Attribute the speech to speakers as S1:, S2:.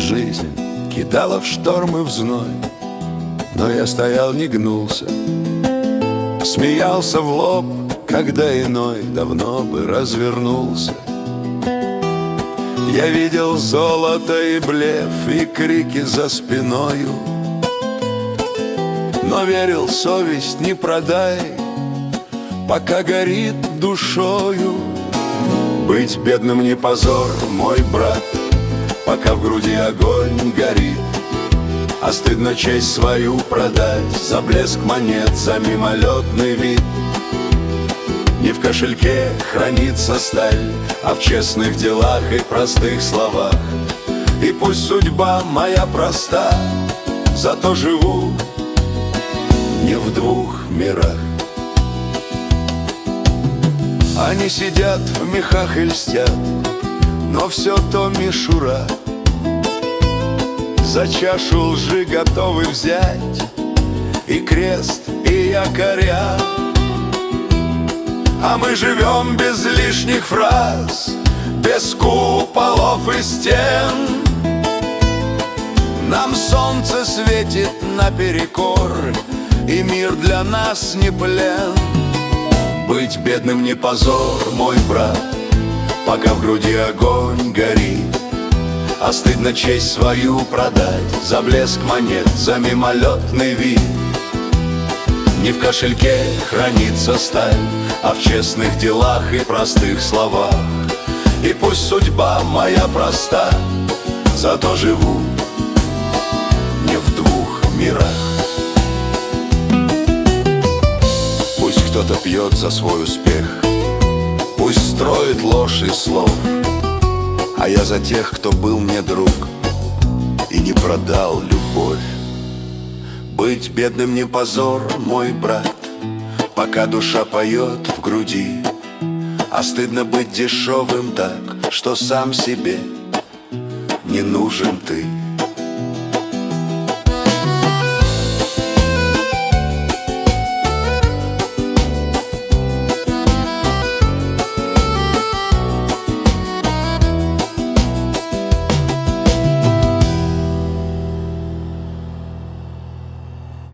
S1: жизнь кидала в шторм и в зной, но я стоял, не гнулся, смеялся в лоб, когда иной давно бы развернулся. Я видел золото и блеф, и крики за спиною, но верил, совесть не продай, пока горит душою. Быть бедным не позор, мой брат, пока в груди огонь горит. А стыдно честь свою продать за блеск монет, за мимолетный вид. Не в кошельке хранится сталь, а в честных делах и простых словах. И пусть судьба моя проста, зато живу не в двух мирах. Они сидят в мехах и льстят, но все то мишура. За чашу лжи готовы взять и крест, и якоря. А мы живем без лишних фраз, без куполов и стен. Нам солнце светит наперекор, и мир для нас не плен. Быть бедным не позор, мой брат, пока в груди огонь горит. А стыдно честь свою продать за блеск монет, за мимолетный вид. Не в кошельке хранится сталь, а в честных делах и простых словах. И пусть судьба моя проста, зато живу не в двух мирах. Пусть кто-то пьет за свой успех, пусть строит ложь из слов, а я за тех, кто был мне друг и не продал любовь. Быть бедным не позор, мой брат, пока душа поет в груди. А стыдно быть дешевым так, что сам себе не нужен ты.